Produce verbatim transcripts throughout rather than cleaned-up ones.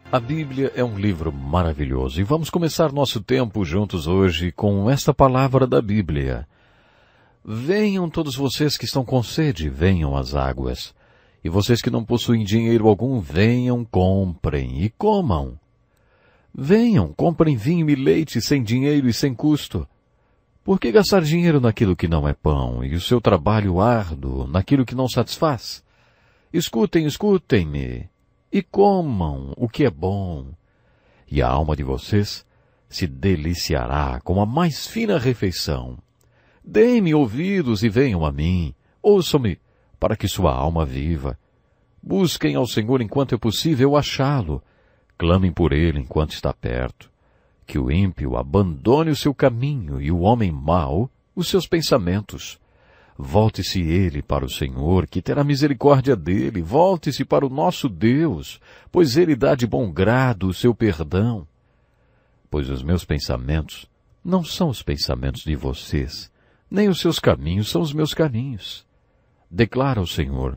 A Bíblia é um livro maravilhoso e vamos começar nosso tempo juntos hoje com esta palavra da Bíblia. Venham todos vocês que estão com sede, venham às águas. E vocês que não possuem dinheiro algum, venham, comprem e comam. Venham, comprem vinho e leite sem dinheiro e sem custo. Por que gastar dinheiro naquilo que não é pão e o seu trabalho árduo naquilo que não satisfaz? Escutem, escutem-me. E comam o que é bom, e a alma de vocês se deliciará com a mais fina refeição. Deem-me ouvidos e venham a mim, ouçam-me, para que sua alma viva. Busquem ao Senhor enquanto é possível achá-lo, clamem por ele enquanto está perto. Que o ímpio abandone o seu caminho e o homem mau os seus pensamentos. Volte-se ele para o Senhor, que terá misericórdia dele. Volte-se para o nosso Deus, pois ele dá de bom grado o seu perdão. Pois os meus pensamentos não são os pensamentos de vocês, nem os seus caminhos são os meus caminhos. Declara o Senhor.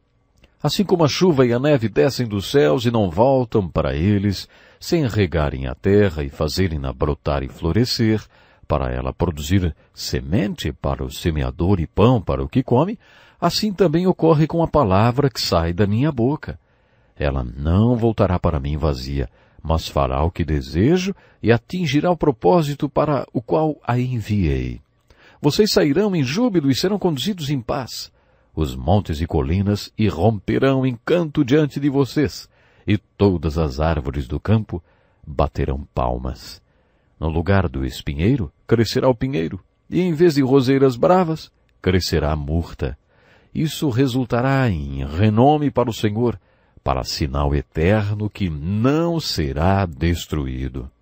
Assim como a chuva e a neve descem dos céus e não voltam para eles, sem regarem a terra e fazerem-na brotar e florescer, para ela produzir semente para o semeador e pão para o que come, assim também ocorre com a palavra que sai da minha boca. Ela não voltará para mim vazia, mas fará o que desejo e atingirá o propósito para o qual a enviei. Vocês sairão em júbilo e serão conduzidos em paz. Os montes e colinas irromperão em canto diante de vocês, e todas as árvores do campo baterão palmas. No lugar do espinheiro, crescerá o pinheiro, e em vez de roseiras bravas, crescerá a murta. Isso resultará em renome para o Senhor, para sinal eterno que não será destruído.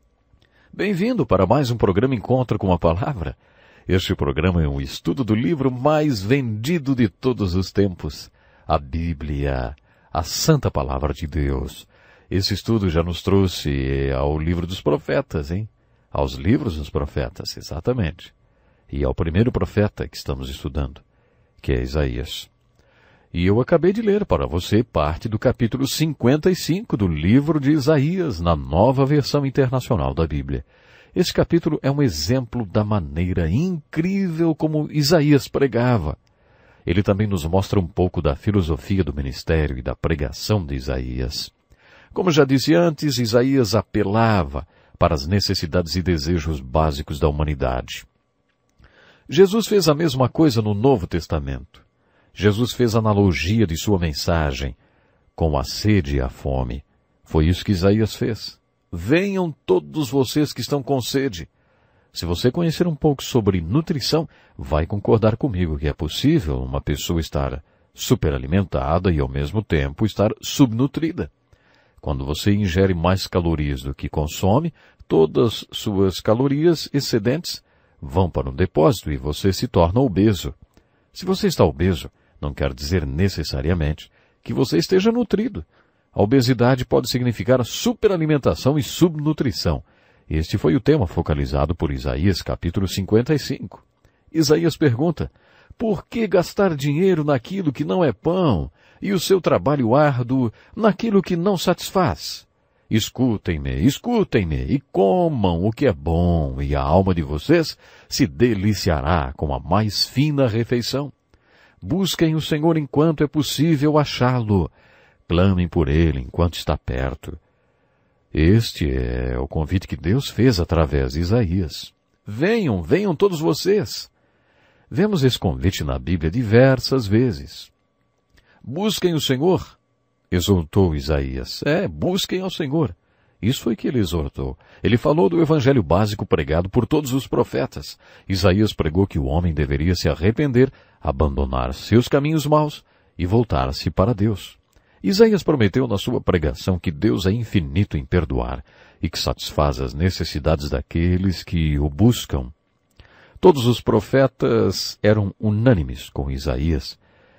Bem-vindo para mais um programa Encontro com a Palavra. Este programa é um estudo do livro mais vendido de todos os tempos, a Bíblia, a Santa Palavra de Deus. Esse estudo já nos trouxe ao livro dos profetas, hein? Aos livros dos profetas, exatamente. E ao primeiro profeta que estamos estudando, que é Isaías. E eu acabei de ler para você parte do capítulo cinquenta e cinco do livro de Isaías, na nova versão internacional da Bíblia. Esse capítulo é um exemplo da maneira incrível como Isaías pregava. Ele também nos mostra um pouco da filosofia do ministério e da pregação de Isaías. Como já disse antes, Isaías apelava para as necessidades e desejos básicos da humanidade. Jesus fez a mesma coisa no Novo Testamento. Jesus fez analogia de sua mensagem com a sede e a fome. Foi isso que Isaías fez. Venham todos vocês que estão com sede. Se você conhecer um pouco sobre nutrição, vai concordar comigo que é possível uma pessoa estar superalimentada e ao mesmo tempo estar subnutrida. Quando você ingere mais calorias do que consome, todas suas calorias excedentes vão para um depósito e você se torna obeso. Se você está obeso, não quer dizer necessariamente que você esteja nutrido. A obesidade pode significar superalimentação e subnutrição. Este foi o tema focalizado por Isaías, capítulo cinquenta e cinco. Isaías pergunta, por que gastar dinheiro naquilo que não é pão e o seu trabalho árduo naquilo que não satisfaz? Escutem-me, escutem-me e comam o que é bom, e a alma de vocês se deliciará com a mais fina refeição. Busquem o Senhor enquanto é possível achá-lo. Clamem por ele enquanto está perto. Este é o convite que Deus fez através de Isaías. Venham, venham todos vocês. Vemos esse convite na Bíblia diversas vezes. Busquem o Senhor, exortou Isaías. É, busquem ao Senhor. Isso foi que ele exortou. Ele falou do evangelho básico pregado por todos os profetas. Isaías pregou que o homem deveria se arrepender, abandonar seus caminhos maus e voltar-se para Deus. Isaías prometeu na sua pregação que Deus é infinito em perdoar e que satisfaz as necessidades daqueles que o buscam. Todos os profetas eram unânimes com Isaías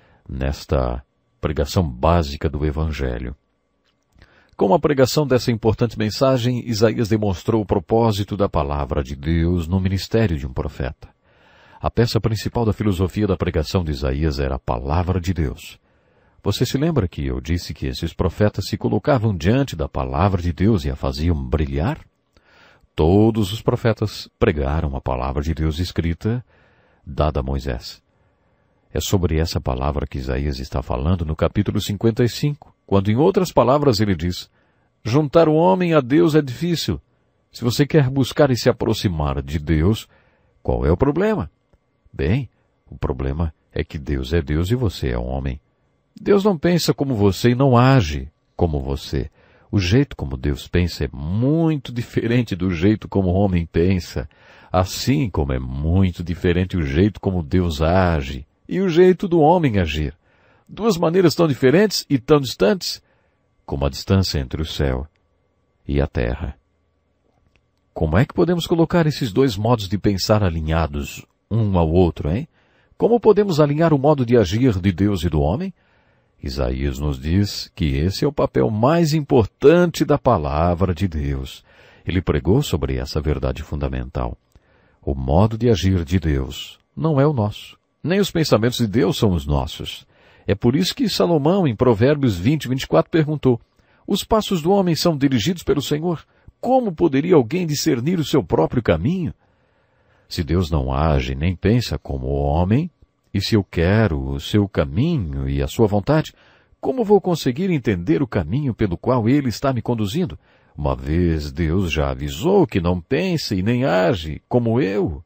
nesta pregação básica do Evangelho. Com a pregação dessa importante mensagem, Isaías demonstrou o propósito da palavra de Deus no ministério de um profeta. A peça principal da filosofia da pregação de Isaías era a palavra de Deus. Você se lembra que eu disse que esses profetas se colocavam diante da palavra de Deus e a faziam brilhar? Todos os profetas pregaram a palavra de Deus escrita, dada a Moisés. É sobre essa palavra que Isaías está falando no capítulo cinquenta e cinco, quando em outras palavras ele diz: juntar o homem a Deus é difícil. Se você quer buscar e se aproximar de Deus, qual é o problema? Bem, o problema é que Deus é Deus e você é um homem. Deus não pensa como você e não age como você. O jeito como Deus pensa é muito diferente do jeito como o homem pensa, assim como é muito diferente o jeito como Deus age e o jeito do homem agir. Duas maneiras tão diferentes e tão distantes como a distância entre o céu e a terra. Como é que podemos colocar esses dois modos de pensar alinhados um ao outro, hein? Como podemos alinhar o modo de agir de Deus e do homem? Isaías nos diz que esse é o papel mais importante da palavra de Deus. Ele pregou sobre essa verdade fundamental. O modo de agir de Deus não é o nosso. Nem os pensamentos de Deus são os nossos. É por isso que Salomão, em Provérbios vinte, vinte e quatro, perguntou: os passos do homem são dirigidos pelo Senhor. Como poderia alguém discernir o seu próprio caminho? Se Deus não age nem pensa como o homem, e se eu quero o seu caminho e a sua vontade, como vou conseguir entender o caminho pelo qual ele está me conduzindo? Uma vez Deus já avisou que não pensa e nem age como eu.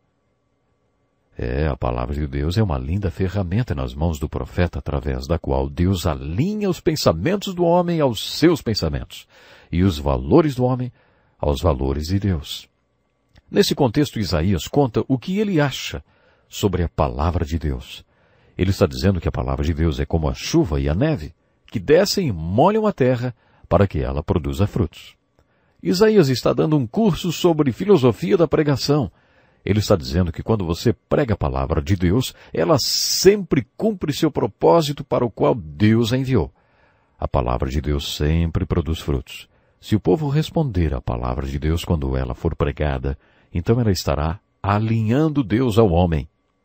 É, a palavra de Deus é uma linda ferramenta nas mãos do profeta, através da qual Deus alinha os pensamentos do homem aos seus pensamentos, e os valores do homem aos valores de Deus. Nesse contexto, Isaías conta o que ele acha sobre a palavra de Deus. Ele está dizendo que a palavra de Deus é como a chuva e a neve, que descem e molham a terra para que ela produza frutos. Isaías está dando um curso sobre filosofia da pregação. Ele está dizendo que quando você prega a palavra de Deus, ela sempre cumpre seu propósito para o qual Deus a enviou. A palavra de Deus sempre produz frutos. Se o povo responder à palavra de Deus quando ela for pregada, então ela estará alinhando Deus ao homem.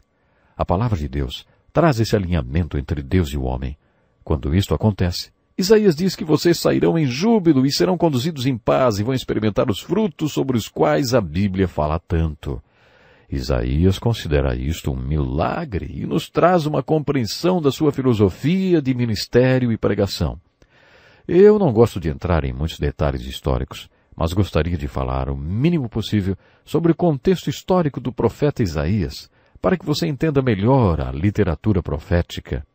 A palavra de Deus traz esse alinhamento entre Deus e o homem. Quando isto acontece, Isaías diz que vocês sairão em júbilo e serão conduzidos em paz e vão experimentar os frutos sobre os quais a Bíblia fala tanto. Isaías considera isto um milagre e nos traz uma compreensão da sua filosofia de ministério e pregação. Eu não gosto de entrar em muitos detalhes históricos, mas gostaria de falar o mínimo possível sobre o contexto histórico do profeta Isaías, para que você entenda melhor a literatura profética.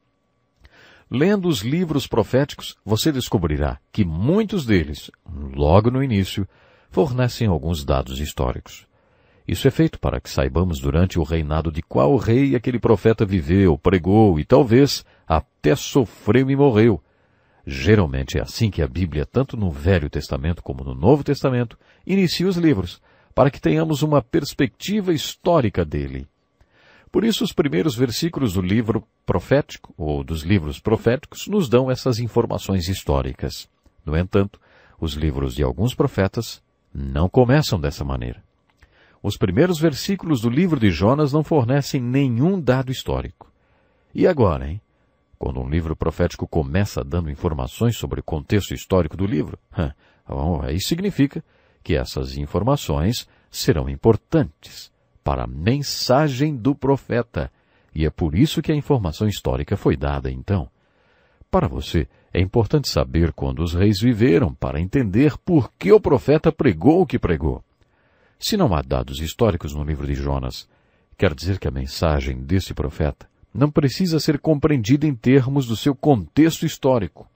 Lendo os livros proféticos, você descobrirá que muitos deles, logo no início, fornecem alguns dados históricos. Isso é feito para que saibamos durante o reinado de qual rei aquele profeta viveu, pregou e talvez até sofreu e morreu. Geralmente é assim que a Bíblia, tanto no Velho Testamento como no Novo Testamento, inicia os livros, para que tenhamos uma perspectiva histórica dele. Por isso, os primeiros versículos do livro profético, ou dos livros proféticos, nos dão essas informações históricas. No entanto, os livros de alguns profetas não começam dessa maneira. Os primeiros versículos do livro de Jonas não fornecem nenhum dado histórico. E agora, hein? Quando um livro profético começa dando informações sobre o contexto histórico do livro, bom, aí significa que essas informações serão importantes para a mensagem do profeta. E é por isso que a informação histórica foi dada, então. Para você, é importante saber quando os reis viveram para entender por que o profeta pregou o que pregou. Se não há dados históricos no livro de Jonas, quer dizer que a mensagem desse profeta não precisa ser compreendida em termos do seu contexto histórico.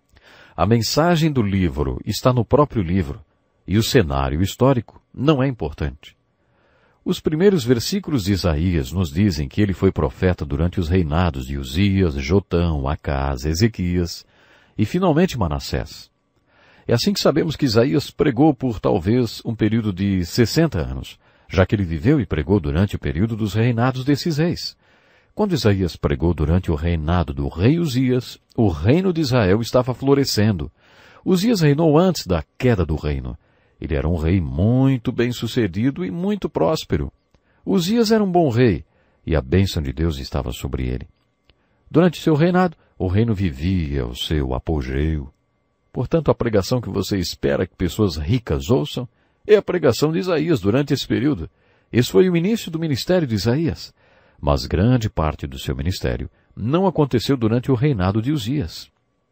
A mensagem do livro está no próprio livro, e o cenário histórico não é importante. Os primeiros versículos de Isaías nos dizem que ele foi profeta durante os reinados de Uzias, Jotão, Acás, Ezequias e finalmente Manassés. É assim que sabemos que Isaías pregou por talvez um período de sessenta anos, já que ele viveu e pregou durante o período dos reinados desses reis. Quando Isaías pregou durante o reinado do rei Uzias, o reino de Israel estava florescendo. Uzias reinou antes da queda do reino. Ele era um rei muito bem-sucedido e muito próspero. Uzias era um bom rei, e a bênção de Deus estava sobre ele. Durante seu reinado, o reino vivia o seu apogeu. Portanto, a pregação que você espera que pessoas ricas ouçam é a pregação de Isaías durante esse período. Esse foi o início do ministério de Isaías. Mas grande parte do seu ministério não aconteceu durante o reinado de Uzias.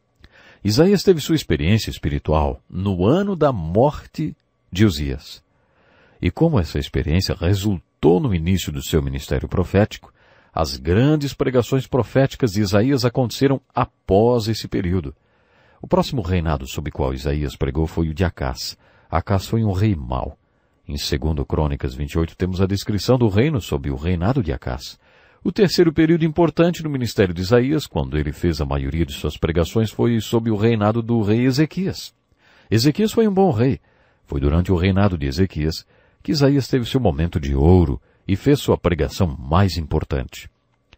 Isaías teve sua experiência espiritual no ano da morte de Uzias. E como essa experiência resultou no início do seu ministério profético, as grandes pregações proféticas de Isaías aconteceram após esse período. O próximo reinado sob o qual Isaías pregou foi o de Acás. Acás foi um rei mau. Em segundo Crônicas vinte e oito temos a descrição do reino sob o reinado de Acás. O terceiro período importante no ministério de Isaías, quando ele fez a maioria de suas pregações, foi sob o reinado do rei Ezequias. Ezequias foi um bom rei. Foi durante o reinado de Ezequias que Isaías teve seu momento de ouro e fez sua pregação mais importante.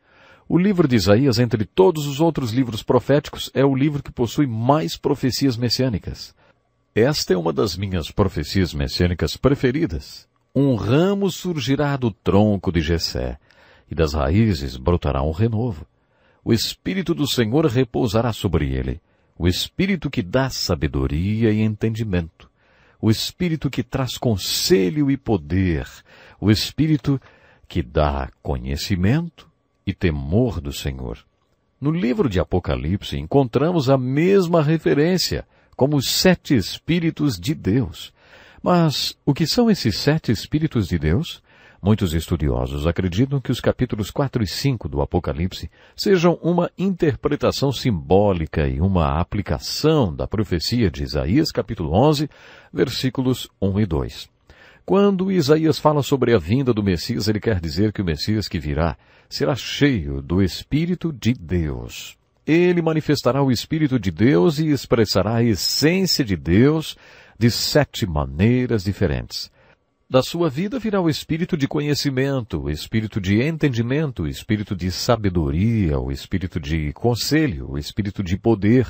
O livro de Isaías, entre todos os outros livros proféticos, é o livro que possui mais profecias messiânicas. Esta é uma das minhas profecias messiânicas preferidas. Um ramo surgirá do tronco de Jessé, e das raízes brotará um renovo. O Espírito do Senhor repousará sobre ele, o Espírito que dá sabedoria e entendimento, o Espírito que traz conselho e poder, o Espírito que dá conhecimento e temor do Senhor. No livro de Apocalipse encontramos a mesma referência, como os sete Espíritos de Deus. Mas o que são esses sete Espíritos de Deus? Muitos estudiosos acreditam que os capítulos quatro e cinco do Apocalipse sejam uma interpretação simbólica e uma aplicação da profecia de Isaías capítulo onze, versículos um e dois. Quando Isaías fala sobre a vinda do Messias, ele quer dizer que o Messias que virá será cheio do Espírito de Deus. Ele manifestará o Espírito de Deus e expressará a essência de Deus de sete maneiras diferentes. Da sua vida virá o espírito de conhecimento, o espírito de entendimento, o espírito de sabedoria, o espírito de conselho, o espírito de poder,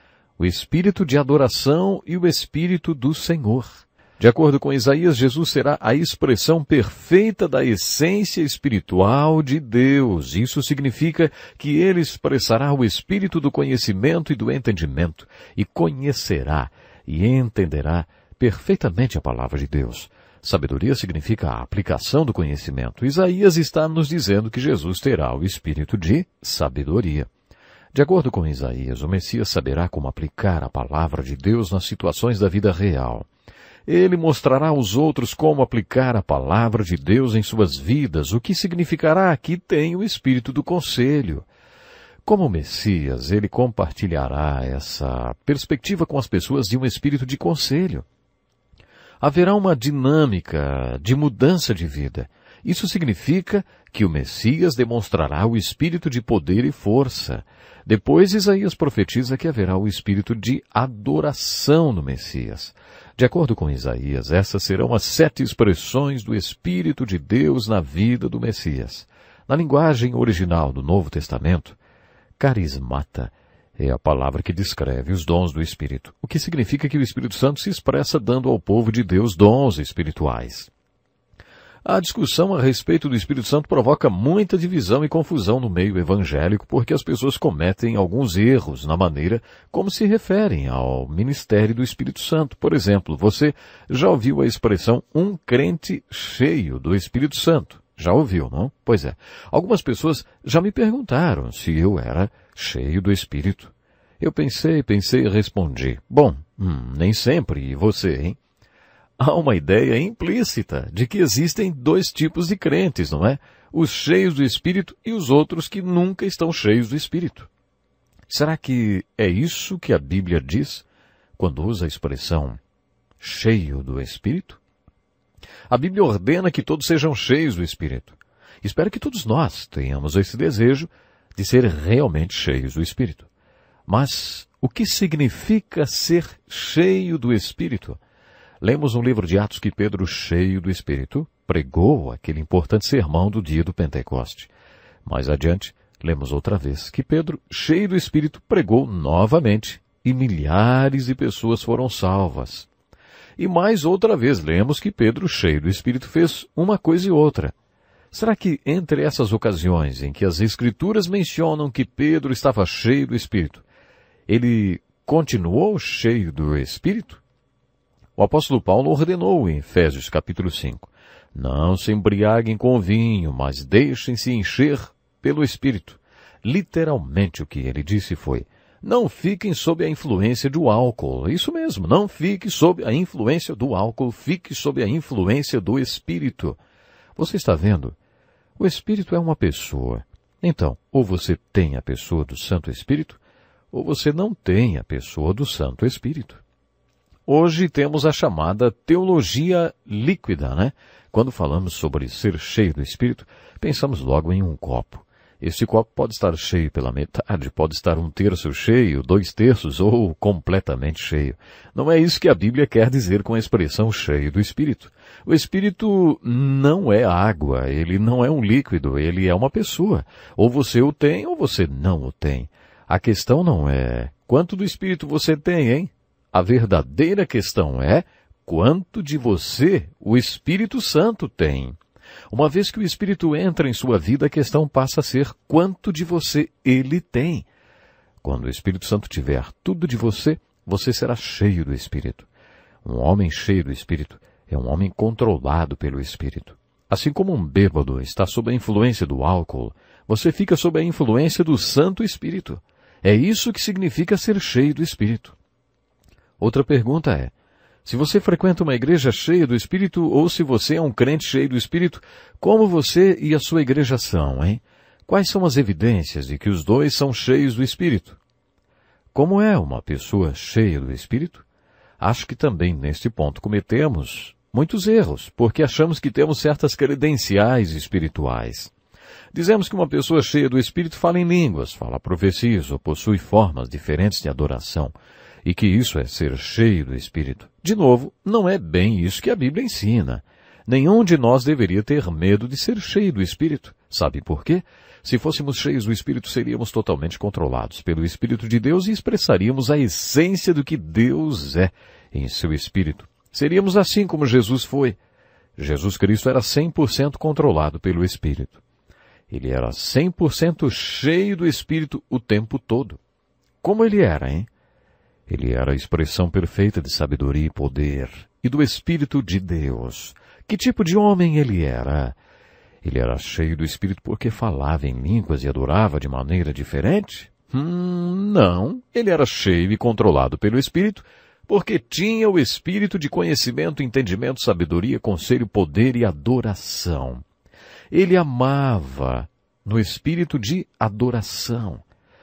o espírito de adoração e o espírito do Senhor. De acordo com Isaías, Jesus será a expressão perfeita da essência espiritual de Deus. Isso significa que ele expressará o espírito do conhecimento e do entendimento, e conhecerá e entenderá perfeitamente a palavra de Deus. Sabedoria significa a aplicação do conhecimento. Isaías está nos dizendo que Jesus terá o espírito de sabedoria. De acordo com Isaías, o Messias saberá como aplicar a palavra de Deus nas situações da vida real. Ele mostrará aos outros como aplicar a palavra de Deus em suas vidas, o que significará que tem o espírito do conselho. Como Messias, ele compartilhará essa perspectiva com as pessoas de um espírito de conselho. Haverá uma dinâmica de mudança de vida. Isso significa que o Messias demonstrará o espírito de poder e força. Depois, Isaías profetiza que haverá o espírito de adoração no Messias. De acordo com Isaías, essas serão as sete expressões do Espírito de Deus na vida do Messias. Na linguagem original do Novo Testamento, carismata é a palavra que descreve os dons do Espírito, o que significa que o Espírito Santo se expressa dando ao povo de Deus dons espirituais. A discussão a respeito do Espírito Santo provoca muita divisão e confusão no meio evangélico, porque as pessoas cometem alguns erros na maneira como se referem ao ministério do Espírito Santo. Por exemplo, você já ouviu a expressão um crente cheio do Espírito Santo? Já ouviu, não? Pois é. Algumas pessoas já me perguntaram se eu era cheio do Espírito. Eu pensei, pensei e respondi. Bom, hum, nem sempre. E você, hein? Há uma ideia implícita de que existem dois tipos de crentes, não é? Os cheios do Espírito e os outros que nunca estão cheios do Espírito. Será que é isso que a Bíblia diz quando usa a expressão cheio do Espírito? A Bíblia ordena que todos sejam cheios do Espírito. Espero que todos nós tenhamos esse desejo de ser realmente cheios do Espírito. Mas o que significa ser cheio do Espírito? Lemos no livro de Atos que Pedro, cheio do Espírito, pregou aquele importante sermão do dia do Pentecoste. Mais adiante, lemos outra vez que Pedro, cheio do Espírito, pregou novamente e milhares de pessoas foram salvas. E mais outra vez lemos que Pedro, cheio do Espírito, fez uma coisa e outra. Será que entre essas ocasiões em que as Escrituras mencionam que Pedro estava cheio do Espírito, ele continuou cheio do Espírito? O apóstolo Paulo ordenou em Efésios capítulo cinco, não se embriaguem com vinho, mas deixem-se encher pelo Espírito. Literalmente o que ele disse foi, não fiquem sob a influência do álcool. Isso mesmo, não fique sob a influência do álcool, fique sob a influência do Espírito. Você está vendo? O Espírito é uma pessoa. Então, ou você tem a pessoa do Santo Espírito, ou você não tem a pessoa do Santo Espírito. Hoje temos a chamada teologia líquida, né? Quando falamos sobre ser cheio do Espírito, pensamos logo em um copo. Este copo pode estar cheio pela metade, pode estar um terço cheio, dois terços ou completamente cheio. Não é isso que a Bíblia quer dizer com a expressão cheio do Espírito. O Espírito não é água, ele não é um líquido, ele é uma pessoa. Ou você o tem ou você não o tem. A questão não é quanto do Espírito você tem, hein? A verdadeira questão é quanto de você o Espírito Santo tem. Uma vez que o Espírito entra em sua vida, a questão passa a ser quanto de você ele tem. Quando o Espírito Santo tiver tudo de você, você será cheio do Espírito. Um homem cheio do Espírito é um homem controlado pelo Espírito. Assim como um bêbado está sob a influência do álcool, você fica sob a influência do Santo Espírito. É isso que significa ser cheio do Espírito. Outra pergunta é, se você frequenta uma igreja cheia do Espírito ou se você é um crente cheio do Espírito, como você e a sua igreja são, hein? Quais são as evidências de que os dois são cheios do Espírito? Como é uma pessoa cheia do Espírito? Acho que também neste ponto cometemos muitos erros, porque achamos que temos certas credenciais espirituais. Dizemos que uma pessoa cheia do Espírito fala em línguas, fala profecias ou possui formas diferentes de adoração, e que isso é ser cheio do Espírito. De novo, não é bem isso que a Bíblia ensina. Nenhum de nós deveria ter medo de ser cheio do Espírito. Sabe por quê? Se fôssemos cheios do Espírito, seríamos totalmente controlados pelo Espírito de Deus e expressaríamos a essência do que Deus é em seu Espírito. Seríamos assim como Jesus foi. Jesus Cristo era cem por cento controlado pelo Espírito. Ele era cem por cento cheio do Espírito o tempo todo. Como ele era, hein? Ele era a expressão perfeita de sabedoria e poder, e do Espírito de Deus. Que tipo de homem ele era? Ele era cheio do Espírito porque falava em línguas e adorava de maneira diferente? Hum, não. Ele era cheio e controlado pelo Espírito porque tinha o Espírito de conhecimento, entendimento, sabedoria, conselho, poder e adoração. Ele amava no Espírito de adoração.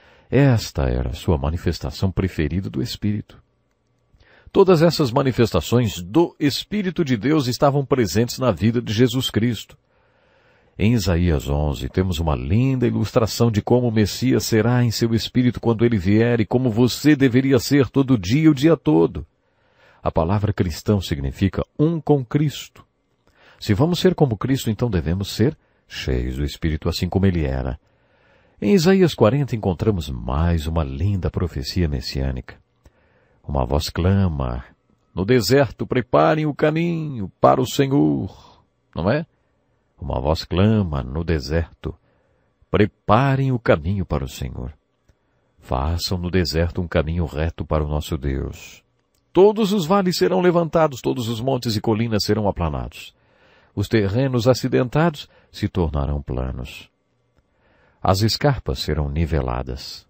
Esta era a sua manifestação preferida do Espírito. Todas essas manifestações do Espírito de Deus estavam presentes na vida de Jesus Cristo. Em Isaías onze, temos uma linda ilustração de como o Messias será em seu Espírito quando ele vier e como você deveria ser todo dia, o dia todo. A palavra cristão significa um com Cristo. Se vamos ser como Cristo, então devemos ser cheios do Espírito assim como ele era. Em Isaías quarenta encontramos mais uma linda profecia messiânica. Uma voz clama, no deserto preparem o caminho para o Senhor, não é? Uma voz clama no deserto, preparem o caminho para o Senhor. Façam no deserto um caminho reto para o nosso Deus. Todos os vales serão levantados, todos os montes e colinas serão aplanados. Os terrenos acidentados se tornarão planos. As escarpas serão niveladas.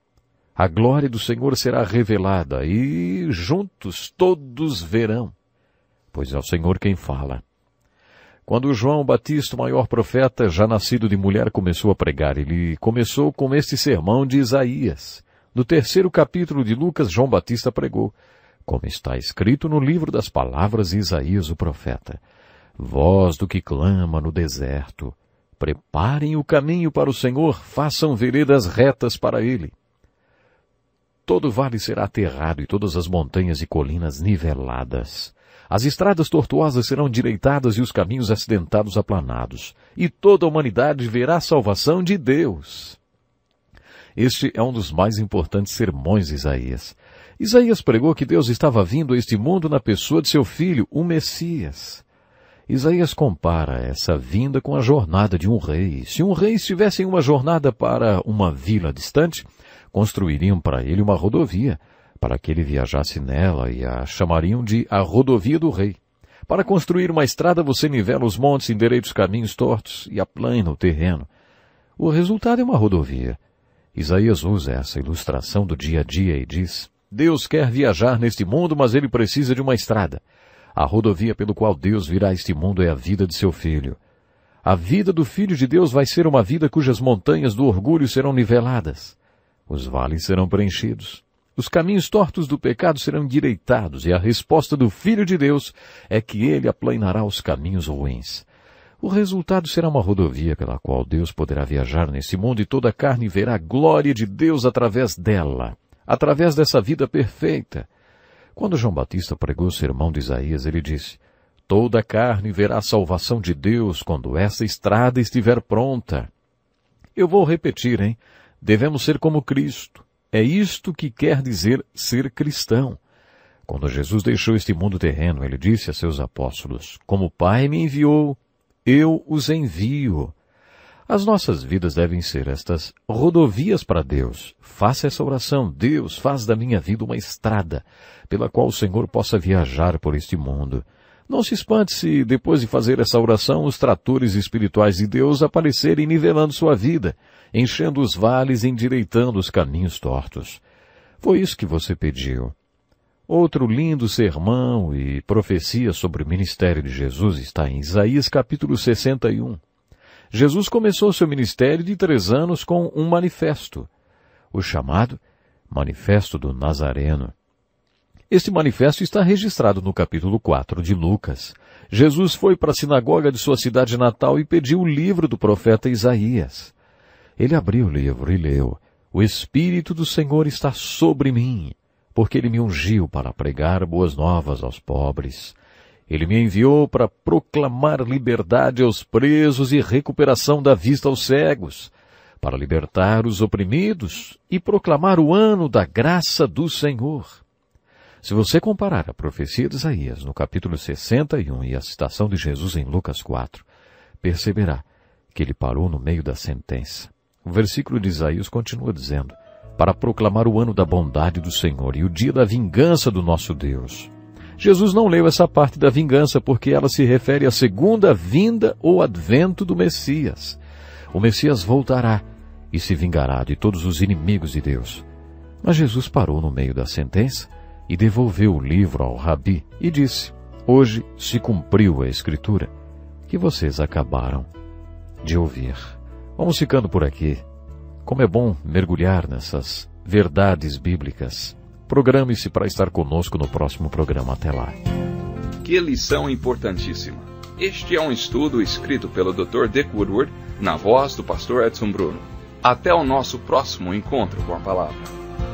A glória do Senhor será revelada e juntos todos verão, pois é o Senhor quem fala. Quando João Batista, o maior profeta, já nascido de mulher, começou a pregar, ele começou com este sermão de Isaías. No terceiro capítulo de Lucas, João Batista pregou, como está escrito no livro das palavras de Isaías, o profeta. Voz do que clama no deserto, preparem o caminho para o Senhor, façam veredas retas para ele. Todo vale será aterrado e todas as montanhas e colinas niveladas. As estradas tortuosas serão direitadas e os caminhos acidentados aplanados. E toda a humanidade verá a salvação de Deus. Este é um dos mais importantes sermões de Isaías. Isaías pregou que Deus estava vindo a este mundo na pessoa de seu filho, o Messias. Isaías compara essa vinda com a jornada de um rei. Se um rei estivesse em uma jornada para uma vila distante, construiriam para ele uma rodovia, para que ele viajasse nela, e a chamariam de a rodovia do rei. Para construir uma estrada, você nivela os montes, endireita os caminhos tortos e aplana o terreno. O resultado é uma rodovia. Isaías usa essa ilustração do dia a dia e diz: Deus quer viajar neste mundo, mas ele precisa de uma estrada. A rodovia pelo qual Deus virá a este mundo é a vida de seu Filho. A vida do Filho de Deus vai ser uma vida cujas montanhas do orgulho serão niveladas. Os vales serão preenchidos. Os caminhos tortos do pecado serão endireitados, e a resposta do Filho de Deus é que ele aplanará os caminhos ruins. O resultado será uma rodovia pela qual Deus poderá viajar nesse mundo, e toda a carne verá a glória de Deus através dela, através dessa vida perfeita. Quando João Batista pregou o sermão de Isaías, ele disse: toda a carne verá a salvação de Deus quando essa estrada estiver pronta. Eu vou repetir, hein? Devemos ser como Cristo. É isto que quer dizer ser cristão. Quando Jesus deixou este mundo terreno, ele disse a seus apóstolos: como o Pai me enviou, eu os envio. As nossas vidas devem ser estas rodovias para Deus. Faça essa oração: Deus, faz da minha vida uma estrada pela qual o Senhor possa viajar por este mundo. Não se espante se, depois de fazer essa oração, os tratores espirituais de Deus aparecerem nivelando sua vida, enchendo os vales e endireitando os caminhos tortos. Foi isso que você pediu. Outro lindo sermão e profecia sobre o ministério de Jesus está em Isaías capítulo sessenta e um. Jesus começou seu ministério de três anos com um manifesto, o chamado Manifesto do Nazareno. Este manifesto está registrado no capítulo quatro de Lucas. Jesus foi para a sinagoga de sua cidade natal e pediu o livro do profeta Isaías. Ele abriu o livro e leu: O Espírito do Senhor está sobre mim, porque ele me ungiu para pregar boas novas aos pobres. Ele me enviou para proclamar liberdade aos presos e recuperação da vista aos cegos, para libertar os oprimidos e proclamar o ano da graça do Senhor. Se você comparar a profecia de Isaías no capítulo sessenta e um e a citação de Jesus em Lucas quatro, perceberá que ele parou no meio da sentença. O versículo de Isaías continua dizendo: para proclamar o ano da bondade do Senhor e o dia da vingança do nosso Deus. Jesus não leu essa parte da vingança porque ela se refere à segunda vinda ou advento do Messias. O Messias voltará e se vingará de todos os inimigos de Deus. Mas Jesus parou no meio da sentença e devolveu o livro ao rabi e disse: hoje se cumpriu a escritura que vocês acabaram de ouvir. Vamos ficando por aqui. Como é bom mergulhar nessas verdades bíblicas. Programe-se para estar conosco no próximo programa. Até lá. Que lição importantíssima. Este é um estudo escrito pelo doutor Dick Woodward, na voz do pastor Edson Bruno. Até o nosso próximo encontro com a palavra.